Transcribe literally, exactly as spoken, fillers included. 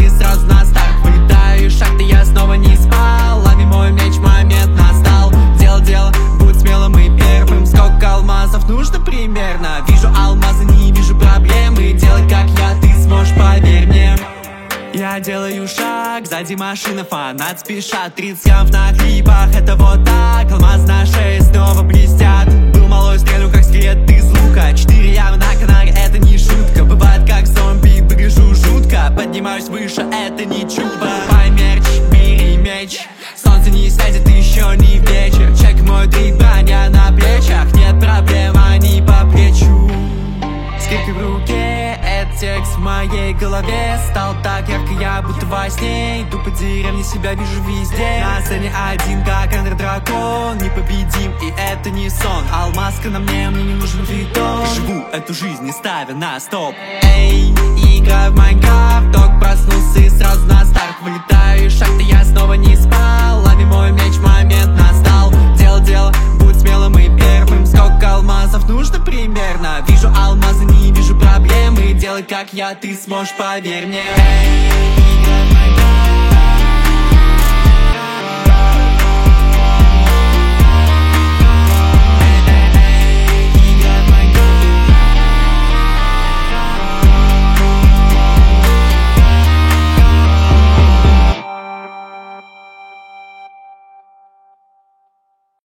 и сразу на старт вылетаю из шахты, я снова не спал. Лови мой меч, момент настал. Дело, дело, будь смелым и первым. Сколько алмазов нужно примерно? Вижу алмазы, не вижу проблемы. Делай как я, ты сможешь, поверь мне. Я делаю шаг, сзади машина, фанат спешат. тридцать грамм на клипах, это вот так. Алмаз на шее снова блестят. Был малой, стрелю как скелет из лука. Четыре ямы на канаре, это не шутка. Бывает как зомби, выгляжу жутко. Поднимаюсь выше, это не чудо. Покупай мерч, бери меч. Солнце не светит, еще не вечер. Чек мой дрит, броня на плечах. Нет проблем, они по плечу. Скрипка в руке, это текст в моей голове. Стал так ярко, я будто во сне. Иду по деревне, себя вижу везде. На сцене один, как Эндер Дракон. Непобедим, и это не сон. Алмазка на мне, мне не нужен притон. Живу эту жизнь, не ставя на стоп. Эй, играю в Майнкрафт. Только проснулся и сразу на старт вылетаю из шахты, я снова не спал. Лови мой меч, момент настал. Дело, дело, будь смелым и первым. Сколько алмазов нужно примерно? Вижу алмазы, не вижу проблемы. Делай как я, ты сможешь, поверь мне. Эй, играй в Майнкрафт.